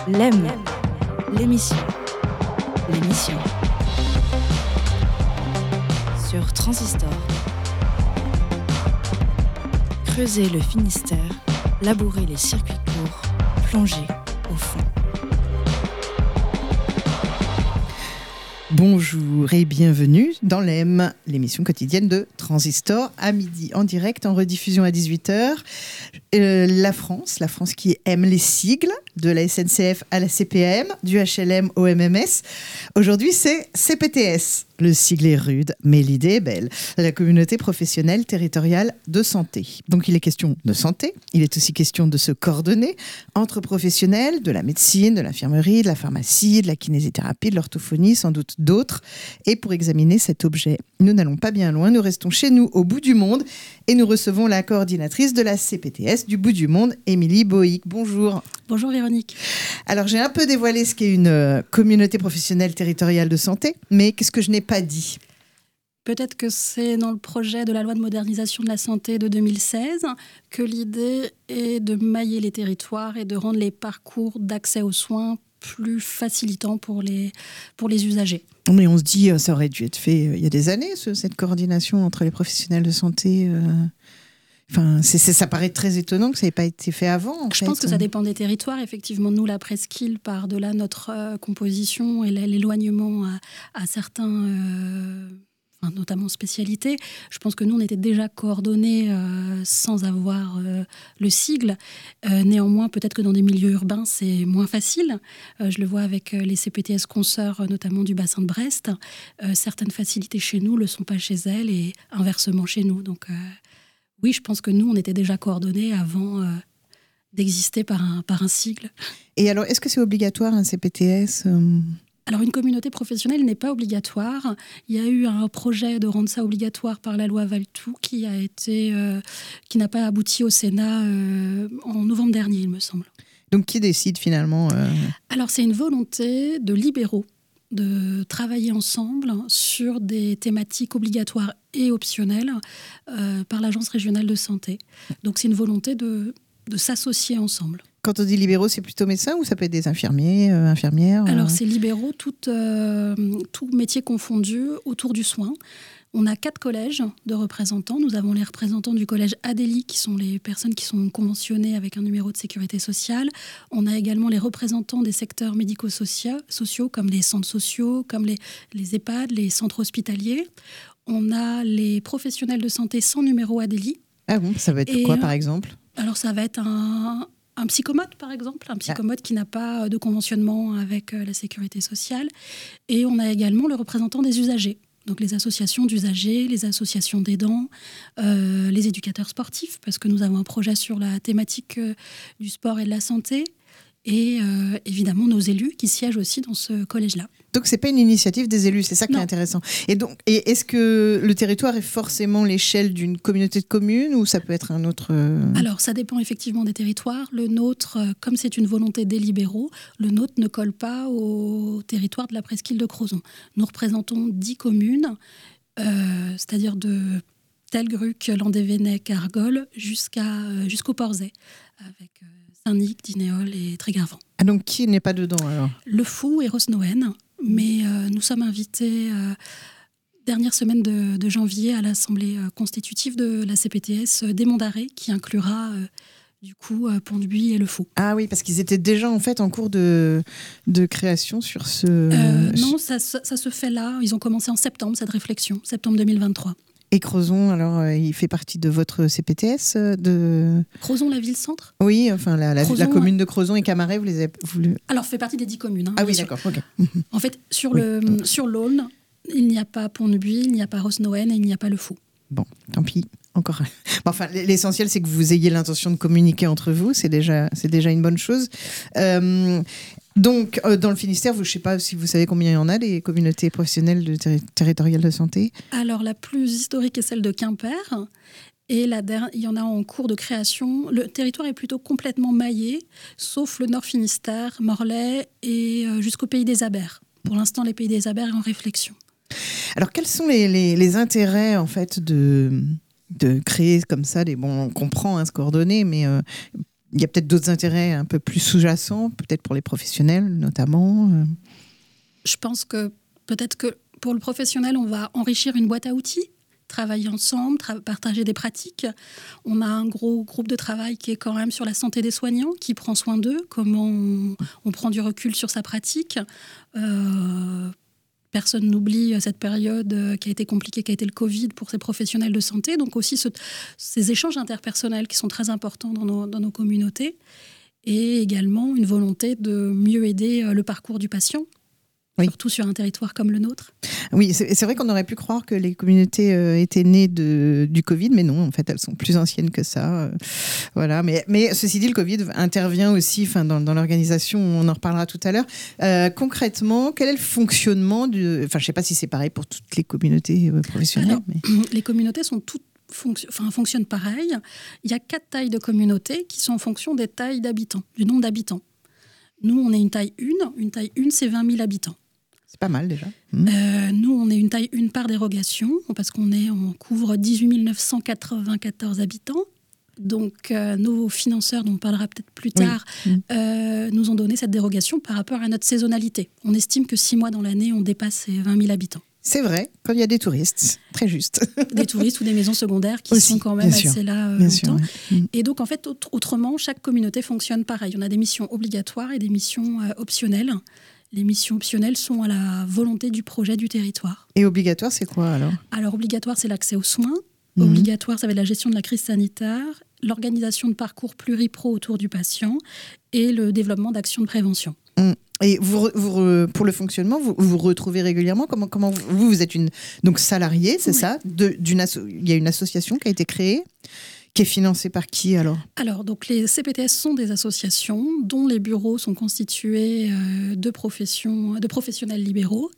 L'aime, l'émission. Sur Transistor. Creuser le Finistère, labourer les circuits courts, plonger au fond. Bonjour et bienvenue dans l'EM, l'émission quotidienne de Transistor, à midi en direct, en rediffusion à 18h. La France qui aime les sigles, de la SNCF à la CPAM, du HLM au MMS. Aujourd'hui, c'est CPTS. Le sigle est rude, mais l'idée est belle. La communauté professionnelle territoriale de santé. Donc, il est question de santé. Il est aussi question de se coordonner entre professionnels de la médecine, de l'infirmerie, de la pharmacie, de la kinésithérapie, de l'orthophonie, sans doute d'autres. Et pour examiner cet objet, nous n'allons pas bien loin. Nous restons chez nous, au bout du monde. Et nous recevons la coordinatrice de la CPTS du bout du monde, Émilie Boïc. Bonjour. Bonjour Véronique. Alors, j'ai un peu dévoilé ce qu'est une communauté professionnelle territoriale de santé, mais qu'est-ce que je n'ai pas dit ? Peut-être que c'est dans le projet de la loi de modernisation de la santé de 2016 que l'idée est de mailler les territoires et de rendre les parcours d'accès aux soins plus facilitants pour les usagers. Mais on se dit, ça aurait dû être fait il y a des années, cette coordination entre les professionnels de santé. Enfin, ça paraît très étonnant que ça n'ait pas été fait avant. Je pense que ça dépend des territoires. Effectivement, nous, la presqu'île, par-delà notre composition et l'éloignement à certains, notamment spécialités, je pense que nous, on était déjà coordonnés sans avoir le sigle. Néanmoins, peut-être que dans des milieux urbains, c'est moins facile. Je le vois avec les CPTS consoeurs, notamment du bassin de Brest. Certaines facilités chez nous ne le sont pas chez elles et inversement chez nous. Donc, oui, je pense que nous, on était déjà coordonnés avant d'exister par un sigle. Et alors, est-ce que c'est obligatoire un CPTS Alors, une communauté professionnelle n'est pas obligatoire. Il y a eu un projet de rendre ça obligatoire par la loi Valtou qui n'a pas abouti au Sénat en novembre dernier, il me semble. Donc, qui décide finalement Alors, c'est une volonté de libéraux de travailler ensemble sur des thématiques obligatoires et optionnelles par l'Agence régionale de santé. Donc c'est une volonté de s'associer ensemble. Quand on dit libéraux, c'est plutôt médecins ou ça peut être des infirmiers, infirmières Alors c'est libéraux, tout métier confondu autour du soin. On a 4 collèges de représentants. Nous avons les représentants du collège Adélie, qui sont les personnes qui sont conventionnées avec un numéro de sécurité sociale. On a également les représentants des secteurs médico-sociaux, comme les centres sociaux, comme les EHPAD, les centres hospitaliers. On a les professionnels de santé sans numéro Adélie. Ah bon, ça va être quoi, par exemple ? Alors, ça va être un psychomote, par exemple, un psychomote qui n'a pas de conventionnement avec la sécurité sociale. Et on a également le représentant des usagers. Donc les associations d'usagers, les associations d'aidants, les éducateurs sportifs, parce que nous avons un projet sur la thématique du sport et de la santé, et évidemment nos élus qui siègent aussi dans ce collège-là. Donc c'est pas une initiative des élus, c'est ça qui est intéressant. Et est-ce que le territoire est forcément l'échelle d'une communauté de communes ou ça peut être un autre Alors ça dépend effectivement des territoires. Le nôtre, comme c'est une volonté des libéraux, le nôtre ne colle pas au territoire de la presqu'île de Crozon. Nous représentons 10 communes, c'est-à-dire de Telgruc, Landévennec, Argol, jusqu'au Porzay, avec Saint-Nic, Dinéol et Trégarvan. Ah donc qui n'est pas dedans alors ? Le Fou et Rosnoën, mais nous sommes invités dernière semaine de janvier à l'Assemblée constitutive de la CPTS des Monts d'Arrée, qui inclura du coup Pont-de-Buis et Le Fou. Ah oui, parce qu'ils étaient déjà en fait en cours de création sur ce... Non, ça se fait là. Ils ont commencé en septembre, cette réflexion, septembre 2023. Et Crozon, alors, il fait partie de votre CPTS Crozon, la ville-centre ? Oui, enfin, la commune de Crozon et Camaret, vous les avez... Alors, fait partie des 10 communes. Hein, ah oui, d'accord, ok. En fait, sur l'Aulne, il n'y a pas Pont-de-Buis, il n'y a pas Rosnoën et il n'y a pas Le Fou. Bon, tant pis, encore. Enfin, l'essentiel, c'est que vous ayez l'intention de communiquer entre vous, c'est déjà une bonne chose. Donc, dans le Finistère, je ne sais pas si vous savez combien il y en a, des communautés professionnelles territoriales de santé. Alors, la plus historique est celle de Quimper. Et il y en a en cours de création. Le territoire est plutôt complètement maillé, sauf le Nord Finistère, Morlaix et jusqu'au Pays des Abers. Pour l'instant, les Pays des Abers est en réflexion. Alors, quels sont les intérêts, en fait, de créer comme ça on comprend se coordonner, mais il y a peut-être d'autres intérêts un peu plus sous-jacents, peut-être pour les professionnels notamment. Je pense que peut-être que pour le professionnel, on va enrichir une boîte à outils, travailler ensemble, partager des pratiques. On a un gros groupe de travail qui est quand même sur la santé des soignants, qui prend soin d'eux, comment on prend du recul sur sa pratique. Personne n'oublie cette période qui a été compliquée, qui a été le Covid pour ces professionnels de santé. Donc aussi ces échanges interpersonnels qui sont très importants dans nos communautés. Et également une volonté de mieux aider le parcours du patient. Oui. Surtout sur un territoire comme le nôtre. Oui, c'est vrai qu'on aurait pu croire que les communautés étaient nées du Covid, mais non, en fait, elles sont plus anciennes que ça. Voilà. Mais ceci dit, le Covid intervient aussi dans l'organisation, on en reparlera tout à l'heure. Concrètement, quel est le fonctionnement je ne sais pas si c'est pareil pour toutes les communautés professionnelles. Alors, les communautés sont toutes fonctionnent pareil. Il y a 4 tailles de communautés qui sont en fonction des tailles d'habitants, du nombre d'habitants. Nous, on est une taille 1. Une taille 1, c'est 20 000 habitants. C'est pas mal déjà. Nous, on est une taille 1 par dérogation, parce qu'on couvre 18 994 habitants. Donc, nos financeurs, dont on parlera peut-être plus tard, nous ont donné cette dérogation par rapport à notre saisonnalité. On estime que 6 mois dans l'année, on dépasse ces 20 000 habitants. C'est vrai, quand il y a des touristes, très juste. Des touristes ou des maisons secondaires qui sont quand même assez là longtemps. Oui. Et donc, en fait, autrement, chaque communauté fonctionne pareil. On a des missions obligatoires et des missions optionnelles. Les missions optionnelles sont à la volonté du projet du territoire. Et obligatoire, c'est quoi alors ? Alors, obligatoire, c'est l'accès aux soins. Obligatoire, ça va être la gestion de la crise sanitaire, l'organisation de parcours pluripro autour du patient et le développement d'actions de prévention. Et pour le fonctionnement, vous retrouvez régulièrement comment vous êtes donc salarié, c'est ça ? Il y a une association qui a été créée, qui est financée par qui alors ? Alors, donc les CPTS sont des associations dont les bureaux sont constitués de professionnels libéraux.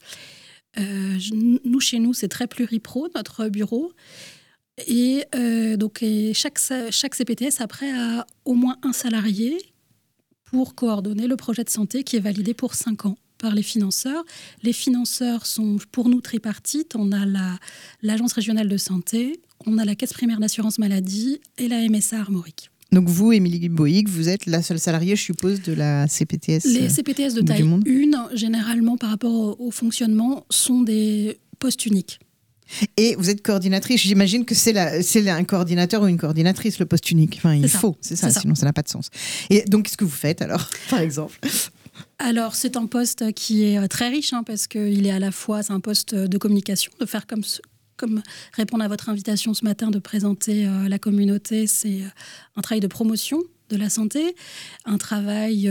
Chez nous, c'est très pluripro, notre bureau. Et chaque CPTS, après, a au moins un salarié pour coordonner le projet de santé qui est validé pour 5 ans par les financeurs. Les financeurs sont pour nous tripartites. On a l'Agence régionale de santé, on a la Caisse primaire d'assurance maladie et la MSA Armorique. Donc vous, Émilie Boïc, vous êtes la seule salariée, je suppose, de la CPTS. Les CPTS de taille 1, généralement, par rapport au fonctionnement, sont des postes uniques. Et vous êtes coordinatrice, j'imagine que c'est un coordinateur ou une coordinatrice, le poste unique. Enfin, c'est ça, sinon ça n'a pas de sens. Et donc, qu'est-ce que vous faites alors, par exemple ? Alors, c'est un poste qui est très riche, parce qu'il est à la fois, c'est un poste de communication, de faire comme répondre à votre invitation ce matin de présenter la communauté, c'est un travail de promotion de la santé, un travail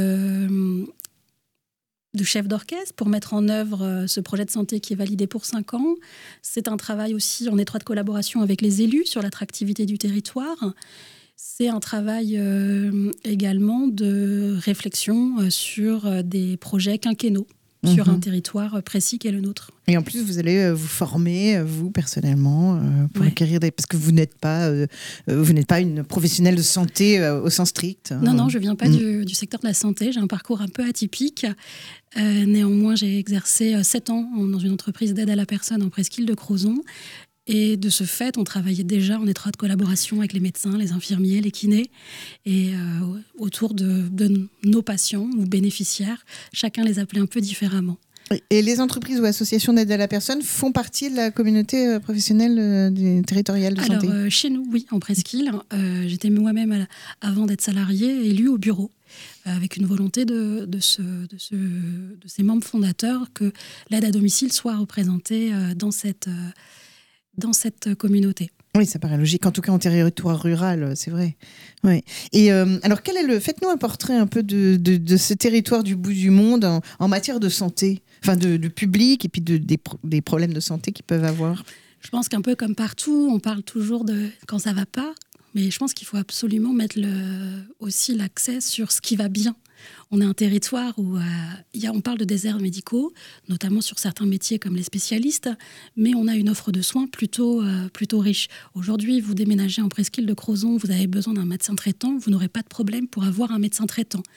de chef d'orchestre pour mettre en œuvre ce projet de santé qui est validé pour 5 ans. C'est un travail aussi en étroite collaboration avec les élus sur l'attractivité du territoire. C'est un travail également de réflexion sur des projets quinquennaux sur un territoire précis qui est le nôtre. Et en plus, vous allez vous former, vous, personnellement, pour acquérir parce que vous n'êtes pas une professionnelle de santé au sens strict. Non, je ne viens pas du secteur de la santé. J'ai un parcours un peu atypique. Néanmoins, j'ai exercé 7 ans dans une entreprise d'aide à la personne en presqu'île de Crozon. Et de ce fait, on travaillait déjà en étroite collaboration avec les médecins, les infirmiers, les kinés, et autour de nos patients ou bénéficiaires. Chacun les appelait un peu différemment. Et les entreprises ou associations d'aide à la personne font partie de la communauté professionnelle territoriale de santé ? Alors, chez nous, oui, en presqu'île. J'étais moi-même, avant d'être salariée, élue au bureau, avec une volonté de ces membres fondateurs que l'aide à domicile soit représentée dans cette communauté. Oui, ça paraît logique, en tout cas en territoire rural, c'est vrai. Ouais. Et alors, faites-nous un portrait un peu de ce territoire du bout du monde en matière de santé, enfin de public et puis des problèmes de santé qu'ils peuvent avoir. Je pense qu'un peu comme partout, on parle toujours de quand ça va pas, mais je pense qu'il faut absolument mettre aussi l'accent sur ce qui va bien. On est un territoire où on parle de déserts médicaux, notamment sur certains métiers comme les spécialistes, mais on a une offre de soins plutôt riche. Aujourd'hui, vous déménagez en presqu'île de Crozon, vous avez besoin d'un médecin traitant, vous n'aurez pas de problème pour avoir un médecin traitant.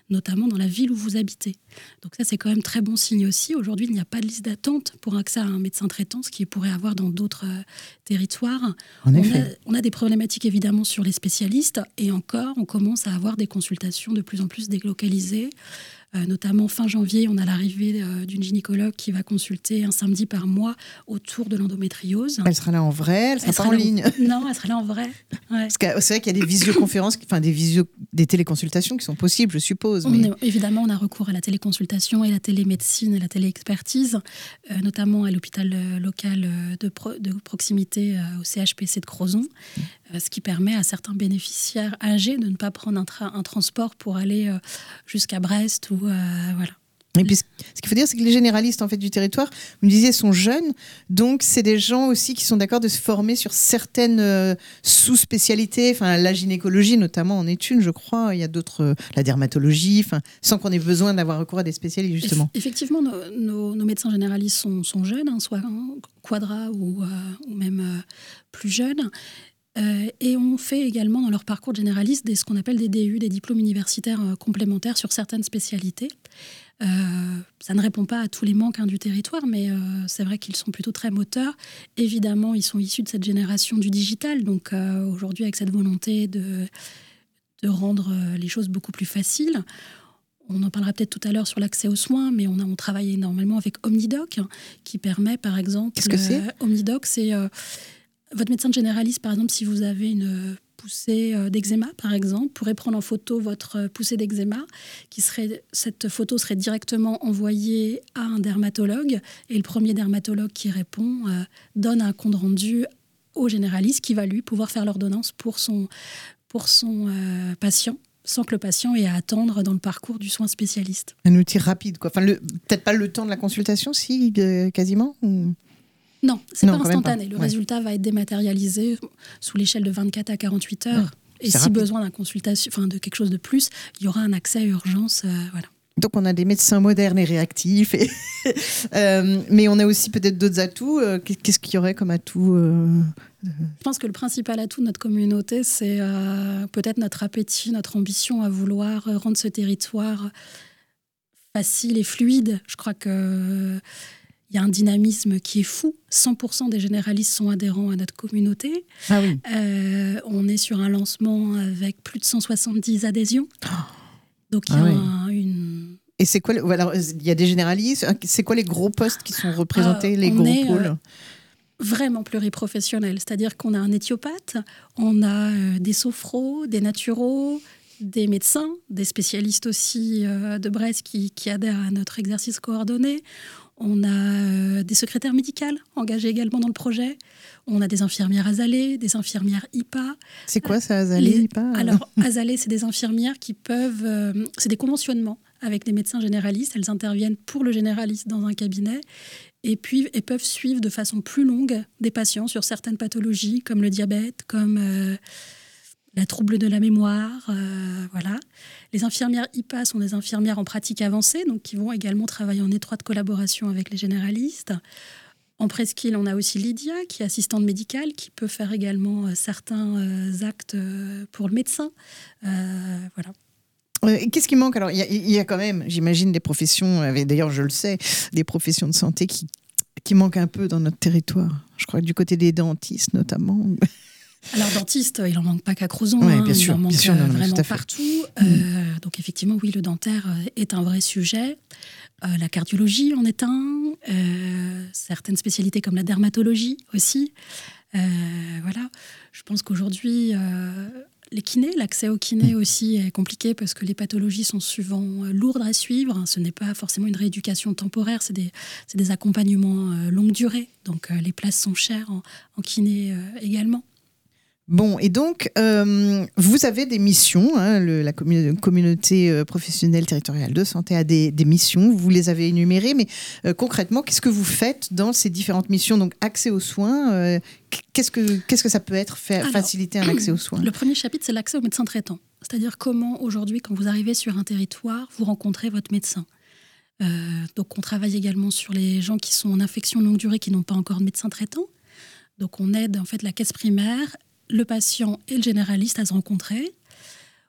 notamment dans la ville où vous habitez. Donc ça, c'est quand même très bon signe aussi. Aujourd'hui, il n'y a pas de liste d'attente pour accès à un médecin traitant, ce qu'il pourrait avoir dans d'autres territoires. On a des problématiques évidemment sur les spécialistes, et encore, on commence à avoir des consultations de plus en plus délocalisées. Notamment fin janvier, on a l'arrivée d'une gynécologue qui va consulter un samedi par mois autour de l'endométriose. Elle sera là en vrai, elle sera pas en ligne. Non, elle sera là en vrai. Ouais. Parce que c'est vrai qu'il y a des visioconférences, enfin des téléconsultations qui sont possibles, je suppose. Évidemment, on a recours à la téléconsultation et la télémédecine et la téléexpertise, notamment à l'hôpital local de proximité au CHPC de Crozon, ce qui permet à certains bénéficiaires âgés de ne pas prendre un transport pour aller jusqu'à Brest ou voilà. Et puis, ce qu'il faut dire, c'est que les généralistes en fait, du territoire, vous me disiez, sont jeunes. Donc, c'est des gens aussi qui sont d'accord de se former sur certaines sous-spécialités. Enfin, la gynécologie, notamment, en est une, je crois. Il y a d'autres, la dermatologie, sans qu'on ait besoin d'avoir recours à des spécialistes, justement. Effectivement, nos médecins généralistes sont jeunes, soit quadra ou même plus jeunes. Et on fait également dans leur parcours de généraliste ce qu'on appelle des DU, des diplômes universitaires complémentaires sur certaines spécialités. Ça ne répond pas à tous les manques du territoire, mais c'est vrai qu'ils sont plutôt très moteurs. Évidemment, ils sont issus de cette génération du digital, donc aujourd'hui avec cette volonté de rendre les choses beaucoup plus faciles. On en parlera peut-être tout à l'heure sur l'accès aux soins, mais on travaille énormément avec Omnidoc, qui permet par exemple... Qu'est-ce que c'est ? Omnidoc, c'est... votre médecin généraliste, par exemple, si vous avez une poussée d'eczéma, par exemple, pourrait prendre en photo votre poussée d'eczéma. Cette photo serait directement envoyée à un dermatologue, et le premier dermatologue qui répond donne un compte rendu au généraliste qui va lui pouvoir faire l'ordonnance pour son patient, sans que le patient ait à attendre dans le parcours du soin spécialiste. Un outil rapide, quoi. Enfin, peut-être pas le temps de la consultation, si, quasiment ou... Non, c'est pas instantané. Le résultat va être dématérialisé sous l'échelle de 24 à 48 heures. Ouais, et si rapide. Besoin d'une consultation, de quelque chose de plus, il y aura un accès à urgence. Voilà. Donc on a des médecins modernes et réactifs, mais on a aussi peut-être d'autres atouts. Qu'est-ce qu'il y aurait comme atout Je pense que le principal atout de notre communauté, c'est peut-être notre appétit, notre ambition à vouloir rendre ce territoire facile et fluide. Je crois que... Il y a un dynamisme qui est fou. 100% des généralistes sont adhérents à notre communauté. Ah oui. On est sur un lancement avec plus de 170 adhésions. Donc il y a une... Et c'est quoi alors, il y a des généralistes. C'est quoi les gros postes qui sont représentés, les gros pôles vraiment pluriprofessionnels. C'est-à-dire qu'on a un éthiopathe, on a des sophros, des naturaux, des médecins, des spécialistes aussi de Brest qui adhèrent à notre exercice coordonné. On a des secrétaires médicales engagées également dans le projet. On a des infirmières Azalée, des infirmières IPA. C'est quoi ça, Azalée, IPA Alors, Azalée, c'est des infirmières qui peuvent... c'est des conventionnements avec des médecins généralistes. Elles interviennent pour le généraliste dans un cabinet. Et puis, elles peuvent suivre de façon plus longue des patients sur certaines pathologies, comme le diabète, comme... la trouble de la mémoire, voilà. Les infirmières IPA sont des infirmières en pratique avancée, donc qui vont également travailler en étroite collaboration avec les généralistes. En presqu'île, on a aussi Lydia, qui est assistante médicale, qui peut faire également certains actes pour le médecin. Voilà. Qu'est-ce qui manque ? Alors, il y a quand même, j'imagine, des professions, d'ailleurs je le sais, des professions de santé qui manquent un peu dans notre territoire. Je crois que du côté des dentistes notamment... Alors, dentiste, il n'en manque pas qu'à Crozon, bien sûr, il en manque vraiment partout. Donc, effectivement, oui, le dentaire est un vrai sujet. La cardiologie en est un. Certaines spécialités comme la dermatologie aussi. Voilà. Je pense qu'aujourd'hui, les kinés, l'accès aux kinés aussi est compliqué parce que les pathologies sont souvent lourdes à suivre. Ce n'est pas forcément une rééducation temporaire, c'est des accompagnements longue durée. Donc, les places sont chères en kiné également. Bon, et donc, vous avez des missions, la communauté professionnelle territoriale de santé a des missions, vous les avez énumérées, mais concrètement, qu'est-ce que vous faites dans ces différentes missions ? Donc, accès aux soins, qu'est-ce que ça peut être, faciliter un accès aux soins ? Le premier chapitre, c'est l'accès aux médecins traitants. C'est-à-dire comment, aujourd'hui, quand vous arrivez sur un territoire, vous rencontrez votre médecin. Donc, on travaille également sur les gens qui sont en infection longue durée, qui n'ont pas encore de médecin traitant. Donc, on aide en fait la caisse primaire, le patient et le généraliste à se rencontrer.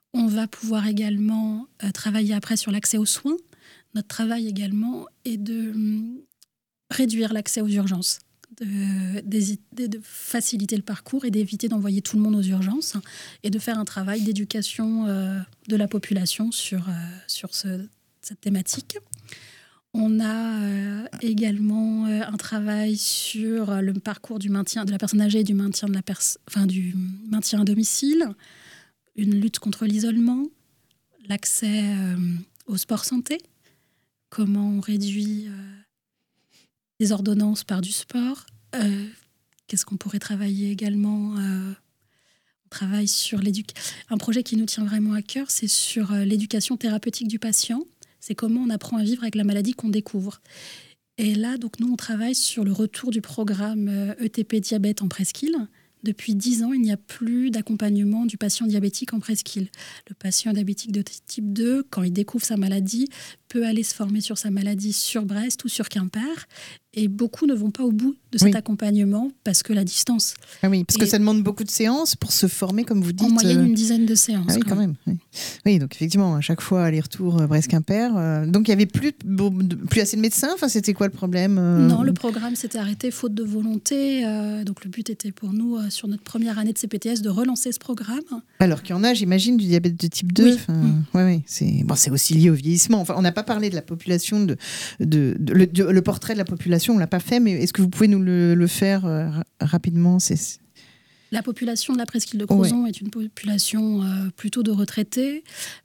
On va pouvoir également travailler après sur l'accès aux soins. Notre travail également est de réduire l'accès aux urgences, de faciliter le parcours et d'éviter d'envoyer tout le monde aux urgences et de faire un travail d'éducation de la population sur cette thématique. On a également un travail sur le parcours du maintien de la personne âgée et du maintien, du maintien à domicile, une lutte contre l'isolement, l'accès au sport santé, comment on réduit les ordonnances par du sport. Qu'est-ce qu'on pourrait travailler également On travaille sur un projet qui nous tient vraiment à cœur, c'est sur l'éducation thérapeutique du patient. C'est comment on apprend à vivre avec la maladie qu'on découvre. Et là, donc, nous, on travaille sur le retour du programme ETP diabète en presqu'île. Depuis 10 ans, il n'y a plus d'accompagnement du patient diabétique en presqu'île. Le patient diabétique de type 2, quand il découvre sa maladie, peut aller se former sur sa maladie sur Brest ou sur Quimper. Et beaucoup ne vont pas au bout de cet accompagnement parce que la distance. Ah oui, parce que ça demande beaucoup de séances pour se former, comme vous dites. En moyenne, une dizaine de séances. Ah oui, quand même. Oui, donc effectivement, à chaque fois, aller-retour Brest-Quimper. Donc il n'y avait plus assez de médecins. Enfin, c'était quoi le problème Non, le programme s'était arrêté faute de volonté. Donc le but était pour nous, sur notre première année de CPTS, de relancer ce programme. Alors qu'il y en a, j'imagine, du diabète de type 2. Oui. C'est aussi lié au vieillissement. Enfin, on n'a pas parlé de la population, le portrait de la population. On ne l'a pas fait, mais est-ce que vous pouvez nous le faire rapidement La population de la presqu'île de Crozon est une population plutôt de retraités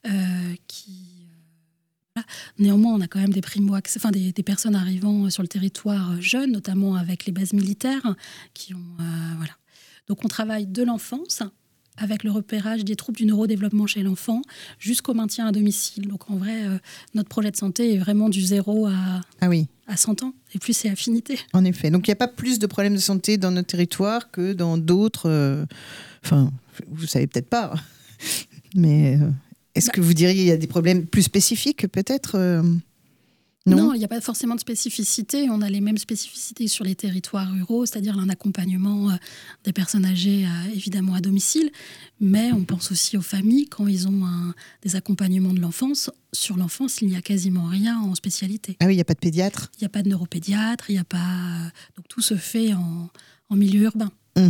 Néanmoins, on a quand même des des personnes arrivant sur le territoire jeunes, notamment avec les bases militaires, qui ont Donc on travaille de l'enfance avec le repérage des troubles du neurodéveloppement chez l'enfant jusqu'au maintien à domicile. Donc en vrai, notre projet de santé est vraiment du 0 à 100 ans, et plus c'est affinité. En effet. Donc il n'y a pas plus de problèmes de santé dans notre territoire que dans d'autres... Enfin, vous ne savez peut-être pas, mais est-ce que vous diriez qu'il y a des problèmes plus spécifiques peut-être Non, il n'y a pas forcément de spécificité. On a les mêmes spécificités sur les territoires ruraux, c'est-à-dire un accompagnement des personnes âgées, évidemment à domicile. Mais on pense aussi aux familles quand ils ont des accompagnements de l'enfance. Sur l'enfance, il n'y a quasiment rien en spécialité. Ah oui, il n'y a pas de pédiatre ? Il n'y a pas de neuropédiatre, il n'y a pas... Donc tout se fait en milieu urbain.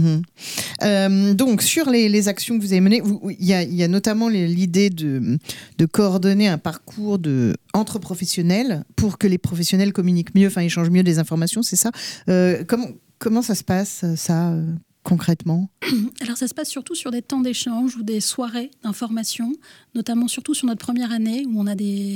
Donc sur les actions que vous avez menées, il y a notamment l'idée de coordonner un parcours entre professionnels pour que les professionnels communiquent mieux, enfin échangent mieux des informations, c'est ça. Comment ça se passe ça concrètement ? Alors ça se passe surtout sur des temps d'échange ou des soirées d'information, notamment surtout sur notre première année où on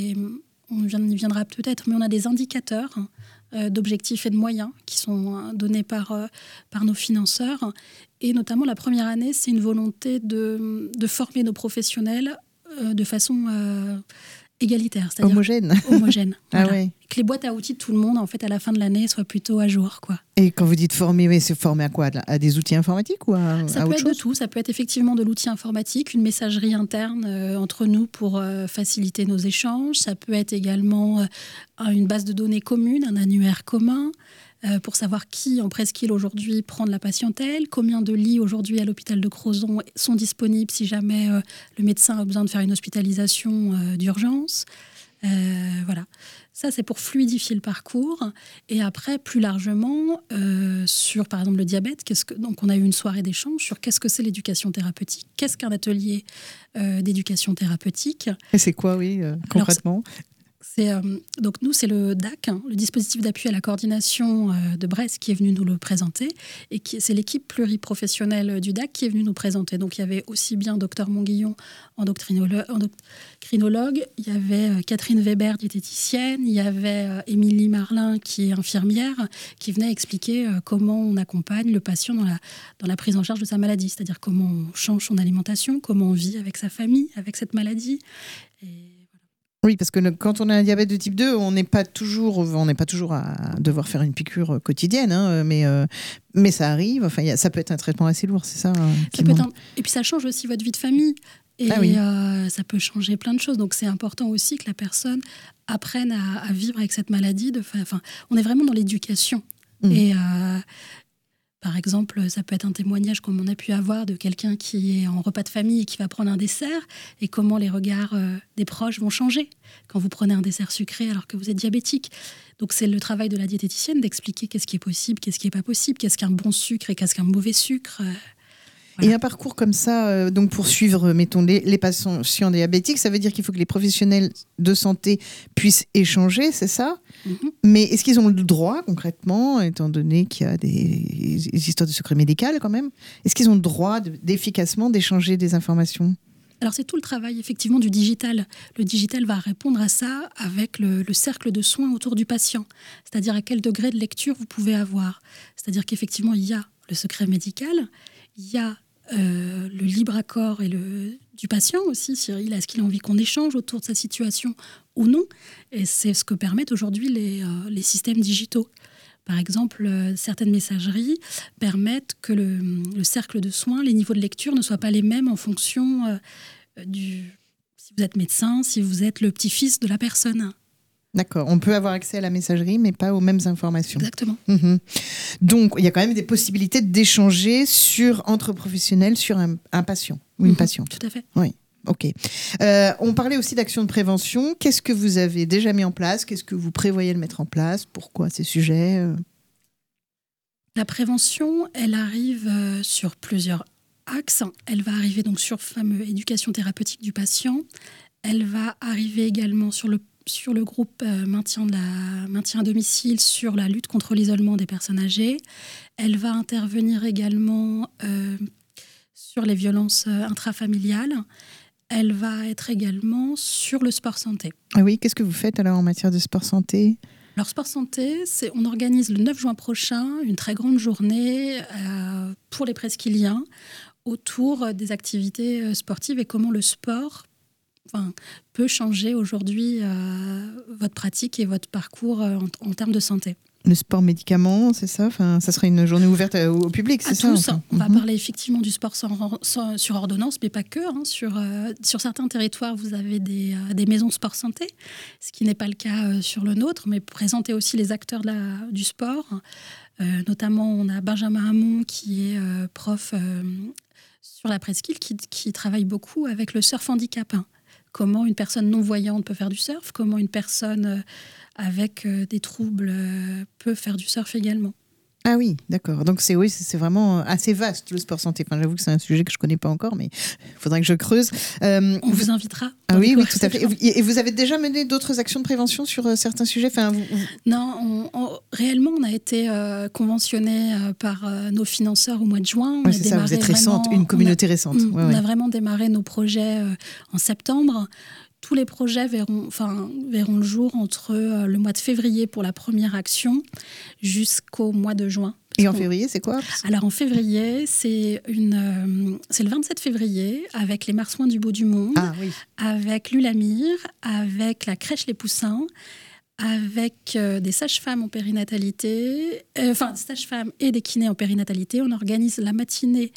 y viendra peut-être, mais on a des indicateurs d'objectifs et de moyens qui sont donnés par nos financeurs. Et notamment, la première année, c'est une volonté de former nos professionnels de façon égalitaire. C'est-à-dire homogène. Voilà. Ah ouais. Que les boîtes à outils de tout le monde, en fait, à la fin de l'année, soient plutôt à jour, quoi. Et quand vous dites former, c'est former à quoi ? À des outils informatiques ou à Ça peut être de tout. Ça peut être effectivement de l'outil informatique, une messagerie interne entre nous pour faciliter nos échanges. Ça peut être également une base de données commune, un annuaire commun, pour savoir qui en presqu'île aujourd'hui prend de la patientèle, combien de lits aujourd'hui à l'hôpital de Crozon sont disponibles si jamais le médecin a besoin de faire une hospitalisation d'urgence. Voilà. Ça, c'est pour fluidifier le parcours. Et après, plus largement, sur, par exemple, le diabète, donc on a eu une soirée d'échange sur qu'est-ce que c'est l'éducation thérapeutique, qu'est-ce qu'un atelier d'éducation thérapeutique. Et c'est quoi, concrètement ? Donc nous, c'est le DAC, le dispositif d'appui à la coordination de Brest, qui est venu nous le présenter. Et c'est l'équipe pluriprofessionnelle du DAC qui est venue nous présenter. Donc il y avait aussi bien Dr Monguillon, endocrinologue, il y avait Catherine Weber, diététicienne, il y avait Émilie Marlin, qui est infirmière, qui venait expliquer comment on accompagne le patient dans la prise en charge de sa maladie, c'est-à-dire comment on change son alimentation, comment on vit avec sa famille, avec cette maladie. Oui, parce que quand on a un diabète de type 2, on n'est pas toujours à devoir faire une piqûre quotidienne, mais ça arrive. Enfin, ça peut être un traitement assez lourd, c'est ça, Et puis ça change aussi votre vie de famille. Et ça peut changer plein de choses. Donc c'est important aussi que la personne apprenne à vivre avec cette maladie. On est vraiment dans l'éducation. Et Par exemple, ça peut être un témoignage comme on a pu avoir de quelqu'un qui est en repas de famille et qui va prendre un dessert et comment les regards des proches vont changer quand vous prenez un dessert sucré alors que vous êtes diabétique. Donc c'est le travail de la diététicienne d'expliquer qu'est-ce qui est possible, qu'est-ce qui n'est pas possible, qu'est-ce qu'un bon sucre et qu'est-ce qu'un mauvais sucre. Et un parcours comme ça, donc pour suivre, mettons, les patients diabétiques, ça veut dire qu'il faut que les professionnels de santé puissent échanger, c'est ça ? Mais est-ce qu'ils ont le droit, concrètement, étant donné qu'il y a des histoires de secret médical quand même, est-ce qu'ils ont le droit d'efficacement d'échanger des informations ? Alors c'est tout le travail effectivement du digital. Le digital va répondre à ça avec le cercle de soins autour du patient, c'est-à-dire à quel degré de lecture vous pouvez avoir. C'est-à-dire qu'effectivement il y a le secret médical, il y a le libre accord du patient aussi, est-ce qu'il a envie qu'on échange autour de sa situation ou non. Et c'est ce que permettent aujourd'hui les systèmes digitaux. Par exemple, certaines messageries permettent que le cercle de soins, les niveaux de lecture ne soient pas les mêmes en fonction si vous êtes médecin, si vous êtes le petit-fils de la personne. D'accord, on peut avoir accès à la messagerie, mais pas aux mêmes informations. Exactement. Donc, il y a quand même des possibilités d'échanger entre professionnels sur un patient ou une patiente. Tout à fait. Oui, ok. On parlait aussi d'actions de prévention. Qu'est-ce que vous avez déjà mis en place ? Qu'est-ce que vous prévoyez de mettre en place ? Pourquoi ces sujets ? La prévention, elle arrive sur plusieurs axes. Elle va arriver donc sur la fameuse éducation thérapeutique du patient. Elle va arriver également sur le groupe maintien à domicile, sur la lutte contre l'isolement des personnes âgées. Elle va intervenir également sur les violences intrafamiliales. Elle va être également sur le sport santé. Ah oui, qu'est-ce que vous faites alors en matière de sport santé ? Alors, sport santé, on organise le 9 juin prochain une très grande journée pour les presqu'îliens autour des activités sportives et comment le sport peut changer aujourd'hui votre pratique et votre parcours en termes de santé. Le sport médicament, c'est ça ? Ça sera une journée ouverte au public, c'est ça ? Tous. On va parler effectivement du sport sur ordonnance, mais pas que. Sur certains territoires, vous avez des maisons sport santé, ce qui n'est pas le cas sur le nôtre, mais présenter aussi les acteurs du sport. Notamment, on a Benjamin Hamon qui est prof sur la presqu'île qui travaille beaucoup avec le surf handicap. Comment une personne non-voyante peut faire du surf, comment une personne avec des troubles peut faire du surf également. Ah oui, d'accord. Donc c'est vraiment assez vaste le sport santé. J'avoue que c'est un sujet que je ne connais pas encore, mais il faudrait que je creuse. On vous invitera. Ah oui, tout à fait. Et vous avez déjà mené d'autres actions de prévention sur certains sujets ? Non, réellement, on a été conventionné par nos financeurs au mois de juin. C'est ça, vous êtes récente, une communauté récente. On a vraiment démarré nos projets en septembre. Tous les projets verront le jour entre le mois de février pour la première action jusqu'au mois de juin. Et en février, c'est quoi ? Alors en février, c'est le 27 février avec les Marsouins du Bout du Monde, avec l'Ulamir, avec la crèche Les Poussins, avec des sages-femmes en périnatalité, sages-femmes et des kinés en périnatalité. On organise la matinée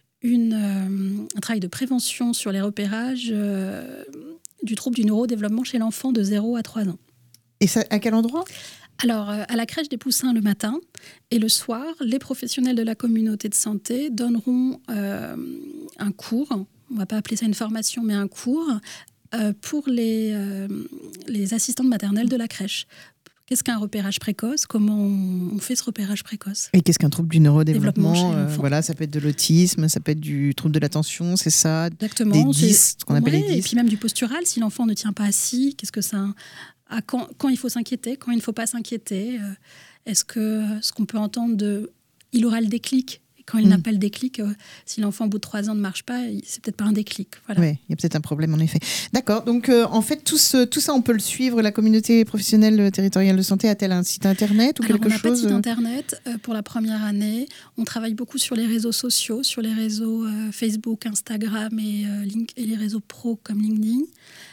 un travail de prévention sur les repérages du trouble du neurodéveloppement chez l'enfant de 0 à 3 ans. Et ça, à quel endroit ? Alors, à la crèche des Poussins le matin et le soir, les professionnels de la communauté de santé donneront un cours, on ne va pas appeler ça une formation, mais un cours pour les assistantes maternelles de la crèche. Qu'est-ce qu'un repérage précoce ? Comment on fait ce repérage précoce ? Et qu'est-ce qu'un trouble du neurodéveloppement ? Ça peut être de l'autisme, ça peut être du trouble de l'attention, c'est ça ? Exactement. Des dys, ce qu'on appelle les dys. Et puis même du postural, si l'enfant ne tient pas assis, qu'est-ce que ça... Quand il faut s'inquiéter, quand il ne faut pas s'inquiéter, est-ce que ce qu'on peut entendre il aura le déclic ? Quand il n'a pas le déclic, si l'enfant au bout de 3 ans ne marche pas, c'est peut-être pas un déclic. Voilà. Oui, il y a peut-être un problème en effet. D'accord, donc en fait tout ça on peut le suivre. La communauté professionnelle territoriale de santé a-t-elle un site internet ou quelque chose ? On n'a pas de site internet pour la première année. On travaille beaucoup sur les réseaux sociaux, sur les réseaux Facebook, Instagram et les réseaux pro comme LinkedIn.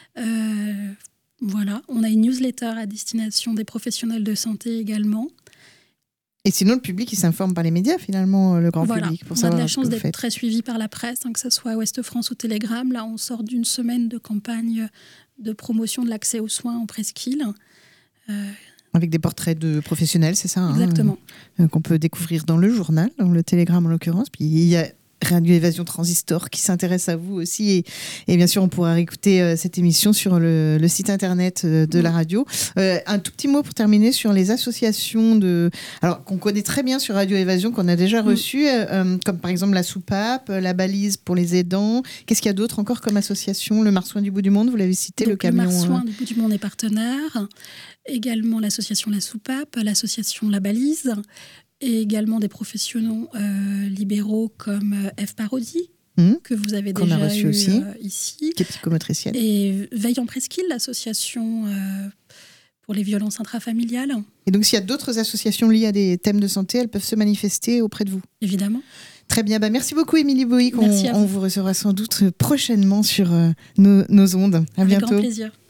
Voilà, on a une newsletter à destination des professionnels de santé également. Et sinon, le public, il s'informe par les médias, finalement, le grand public, pour savoir ce que vous faites. On a de la chance d'être très suivi par la presse, que ce soit Ouest France ou Télégramme. Là, on sort d'une semaine de campagne de promotion de l'accès aux soins en presqu'île. Avec des portraits de professionnels, c'est ça, Exactement. Qu'on peut découvrir dans le journal, dans le Télégramme en l'occurrence. Puis il y a Radio Évasion Transistor qui s'intéresse à vous aussi. Et bien sûr, on pourra réécouter cette émission sur le site internet de la radio. Un tout petit mot pour terminer sur les associations alors, qu'on connaît très bien sur Radio Évasion, qu'on a déjà reçues, comme par exemple la Soupape, la Balise pour les aidants. Qu'est-ce qu'il y a d'autre encore comme association ? Le Marsouin du bout du monde, vous l'avez cité, donc, le camion. Le Marsouin du bout du monde est partenaire. Également l'association La Soupape, l'association La Balise. Et également des professionnels libéraux comme F. Parodi, que vous avez déjà reçu aussi, ici. Qui est psychomotricienne. Et Veille en Presqu'île, l'association pour les violences intrafamiliales. Et donc, s'il y a d'autres associations liées à des thèmes de santé, elles peuvent se manifester auprès de vous. Évidemment. Très bien. Merci beaucoup, Émilie Boïc. Merci on vous recevra sans doute prochainement sur nos ondes. À bientôt. Avec grand plaisir.